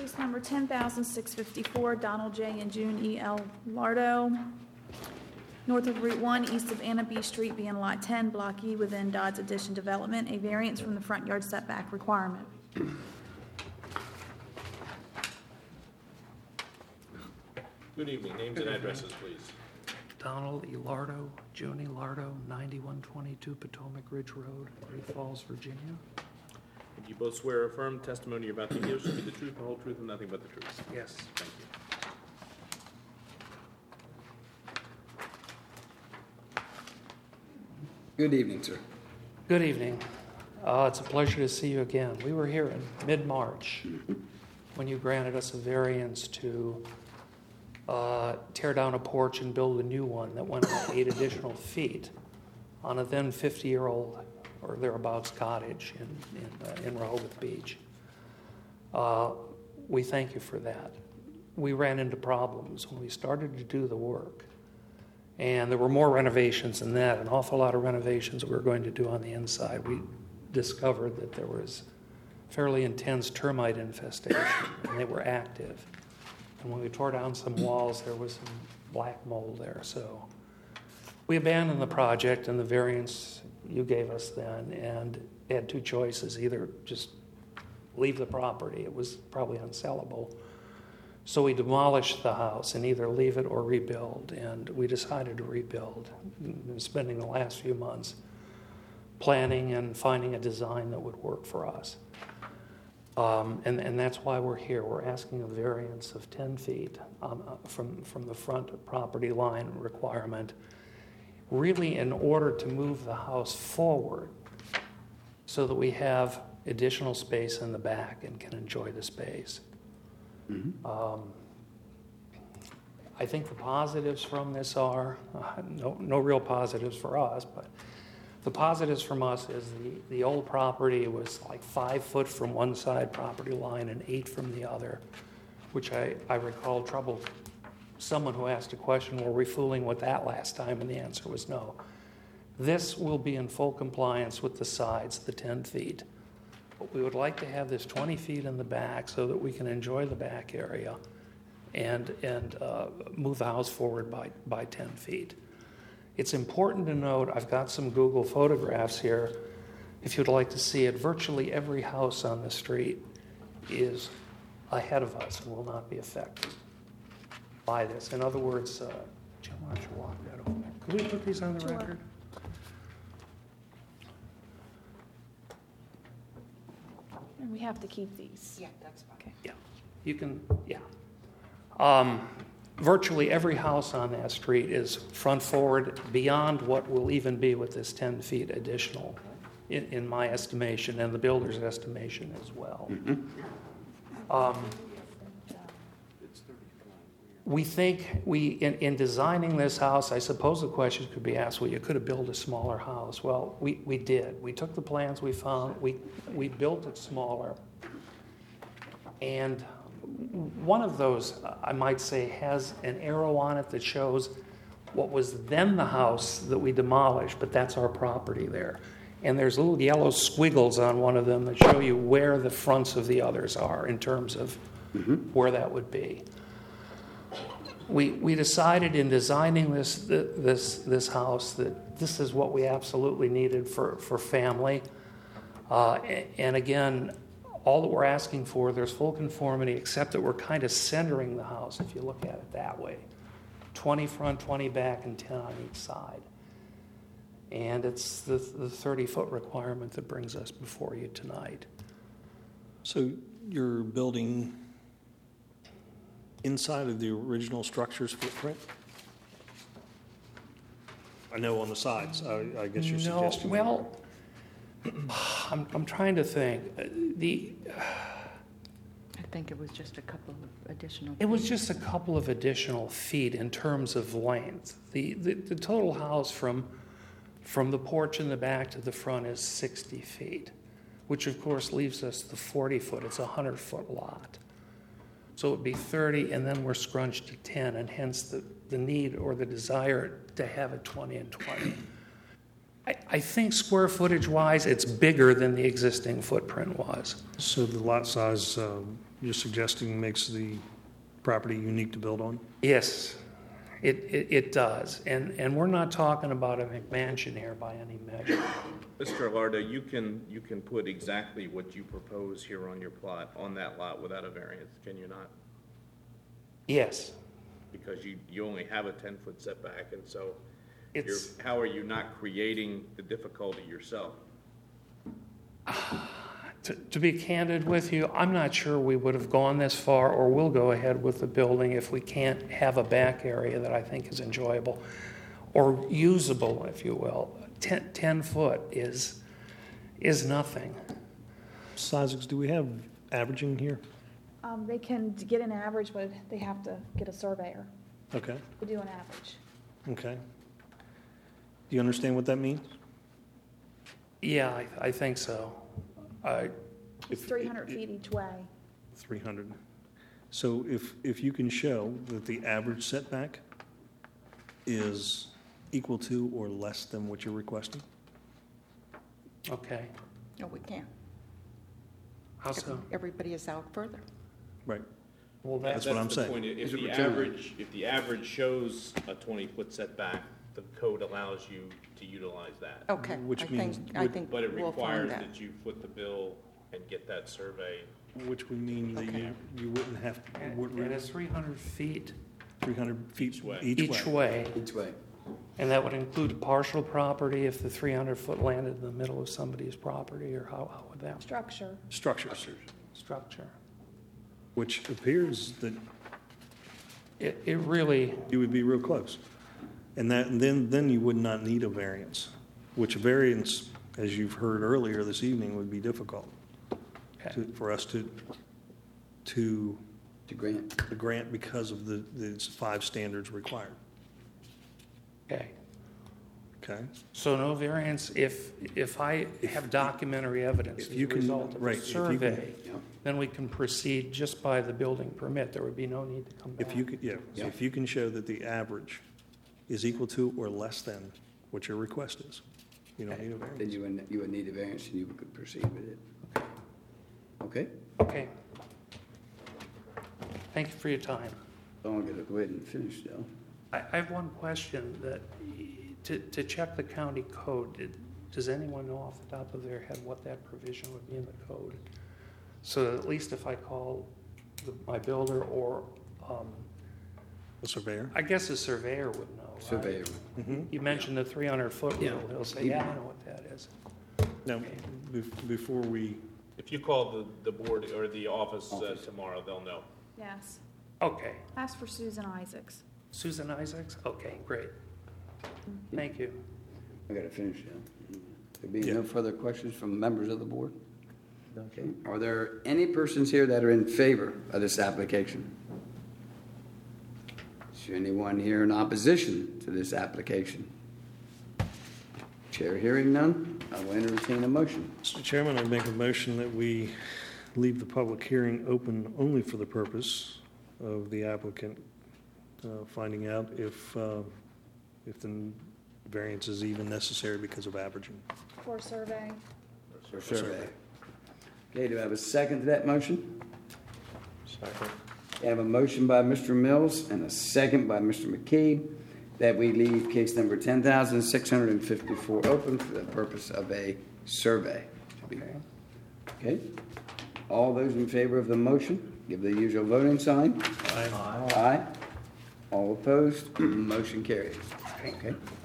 Case number 10,654, Donald J. and June E. L. Lardo, north of Route 1, east of Anna B. Street, being Lot 10, Block E, within Dodds Addition Development, a variance from the front yard setback requirement. Good evening. Names and addresses, please. Donald E. Lardo, June E. Lardo, 9122 Potomac Ridge Road, Great Falls, Virginia. And you both swear or affirm testimony you're about to give should be the truth, the whole truth, and nothing but the truth. Yes. Thank you. Good evening, sir. Good evening. It's a pleasure to see you again. We were here in mid-March when you granted us a variance to tear down a porch and build a new one that went on 8 additional feet on a then 50-year-old or thereabouts cottage in Rehoboth Beach. We thank you for that. We ran into problems when we started to do the work, and there were more renovations than that, an awful lot of renovations we were going to do on the inside. We discovered that there was fairly intense termite infestation, and they were active. And when we tore down some walls, there was some black mold there. So we abandoned the project and the variance you gave us then, and had 2 choices: either just leave the property, it was probably unsellable. So we demolished the house and either leave it or rebuild, and we decided to rebuild. We've been spending the last few months planning and finding a design that would work for us. And that's why we're here. We're asking a variance of 10 feet from the front property line requirement, really in order to move the house forward so that we have additional space in the back and can enjoy the space. Mm-hmm. I think the positives from this are, no real positives for us, but the positives from us is the old property was like 5 foot from one side property line and 8 from the other, which I recall troubled someone who asked a question, were we fooling with that last time? And the answer was no. This will be in full compliance with the sides, the 10 feet. But we would like to have this 20 feet in the back so that we can enjoy the back area and move the house forward by 10 feet. It's important to note, I've got some Google photographs here. If you'd like to see it, virtually every house on the street is ahead of us and will not be affected by this. In other words, Jim, why don't you walk that over? Could we put these on the record? And we have to keep these. Yeah, that's fine. Okay. Yeah, you can, yeah. Virtually every house on that street is front forward beyond what will even be with this 10 feet additional, in my estimation, and the builder's estimation as well. Mm-hmm. We think in designing this house, I suppose the question could be asked, well, you could have built a smaller house. Well, we did. We took the plans we found, we built it smaller, and one of those, I might say, has an arrow on it that shows what was then the house that we demolished, but that's our property there. And there's little yellow squiggles on one of them that show you where the fronts of the others are in terms of where that would be. We decided in designing this house that this is what we absolutely needed for family. And again, all that we're asking for, there's full conformity, except that we're kind of centering the house, if you look at it that way. 20 front, 20 back, and 10 on each side. And it's the 30-foot requirement that brings us before you tonight. So you're building inside of the original structure's footprint? I know on the sides. I guess you're suggesting. Well, I'm trying to think. I think it was just a couple of additional. It was just a couple of additional feet in terms of length. The total house from the porch in the back to the front is 60 feet, which of course leaves us the 40 foot. It's a 100-foot lot. So it would be 30, and then we're scrunched to 10, and hence the need or the desire to have it 20 and 20. I think square footage wise, it's bigger than the existing footprint was. So the lot size you're suggesting makes the property unique to build on? Yes, it does. And we're not talking about a McMansion here by any measure. Mr. Lardo, you can put exactly what you propose here on your plot on that lot without a variance, can you not? Yes, Because you only have a 10-foot setback, and so it's, how are you not creating the difficulty yourself? to be candid with you, I'm not sure we would have gone this far or will go ahead with the building if we can't have a back area that I think is enjoyable or usable, if you will. 10 foot is nothing. Sizes, do we have averaging here? They can get an average, but they have to get a surveyor Okay, to do an average. okay. Do you understand what that means? Yeah, I think so. It's 300 feet each way. 300. So if you can show that the average setback is equal to or less than what you're requesting? Okay, No, we can't. how so? Everybody is out further. Right. Well, That's what I'm the saying. point. If Is it the return? average shows a 20-foot setback, the code allows you to utilize that. Okay. Which means I think But it we'll requires find that. that you foot the bill and get that survey. Which would mean that Okay. you wouldn't have, And it's 300 feet 300 feet Each way. each way, Each way. and that would include partial property if the 300-foot landed in the middle of somebody's property, or how would that Structure. Structures, structure? which appears that It really, you would be real close. And then you would not need a variance, which a variance, as you've heard earlier this evening, would be difficult okay. for us to To grant. grant because of the 5 standards required. Okay. Okay? So no variance if I have documentary evidence if as you a can- result of right, a if you can- survey, Yeah. then we can proceed just by the building permit. There would be no need to come back. If you could, yeah, Yeah. if you can show that the average is equal to or less than what your request is, you don't Okay. need a Then variance. you would need a variance and you could proceed with it. Okay? Okay. Thank you for your time. So I'm gonna go ahead and finish though. I have one question that, to check the county code, does anyone know off the top of their head what that provision would be in the code? So that at least if I call my builder or, A surveyor? I guess a surveyor would know, right? Surveyor. You mentioned the 300-foot Yeah. rule, he'll say, yeah, I know what that is. Now, before we, If you call the board or the office tomorrow, they'll know. Yes. Okay. Ask for Susan Isaacs. Susan Isaacs? Okay, great. Thank you. I gotta finish now. There being Yeah. no further questions from members of the board? Okay. Are there any persons here that are in favor of this application? Is there anyone here in opposition to this application? Chair hearing none, I will entertain a motion. Mr. Chairman, I make a motion that we leave the public hearing open only for the purpose of the applicant finding out if the variance is even necessary because of averaging. For survey. For survey. Okay, do I have a second to that motion? Second. I have a motion by Mr. Mills and a second by Mr. McKee that we leave case number 10,654 open for the purpose of a survey. Okay? All those in favor of the motion, give the usual voting sign. Aye. All opposed, motion carries. Okay?